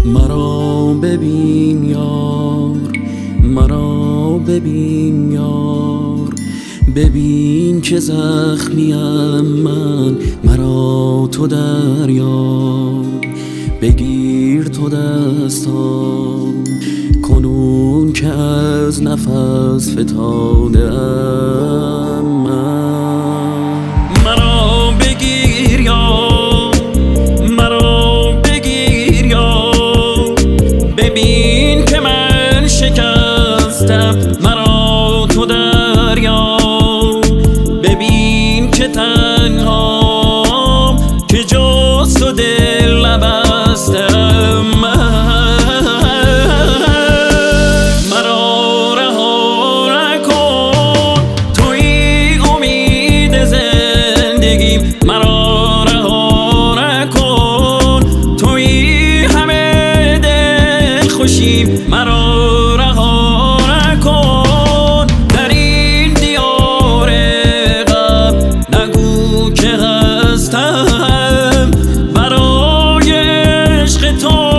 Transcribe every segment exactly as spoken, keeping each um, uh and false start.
مرا ببین یار، مرا ببین یار، ببین که زخمیم من، مرا تو دریاب. بگیر تو دستام کنون که از نفس فتاده ام من. مرا بگیر یار، مرا بگیر یار، ببین که من شکستم، مرا تو دریاب. ببین که تنهام که جز تو دل نبستم من. مرا رها نکن توی امید زندگیم، مرا رها نکن توی همه دل خوشیم، مرا رها نکن در این دیار غم. نگو که هستم برای عشق تو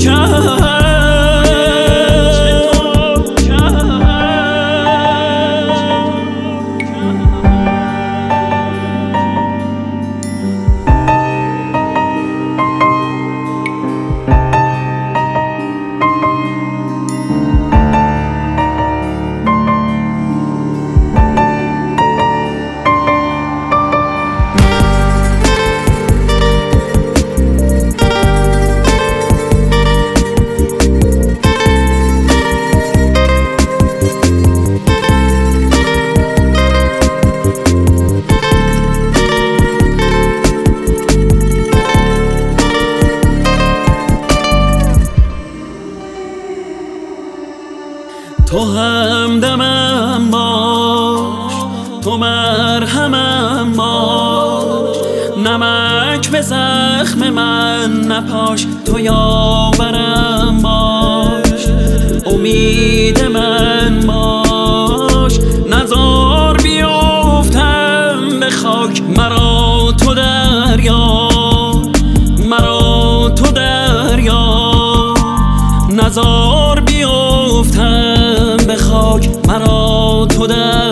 تو همدمم باش، تو مرهمم باش، نمک به زخم من نپاش، تو یاورم باش، امید من باش، نزار بیفتم به خاک، مرا تو دریاب، مرا تو دریاب، نزار بیفتم به خاک، مرا تو در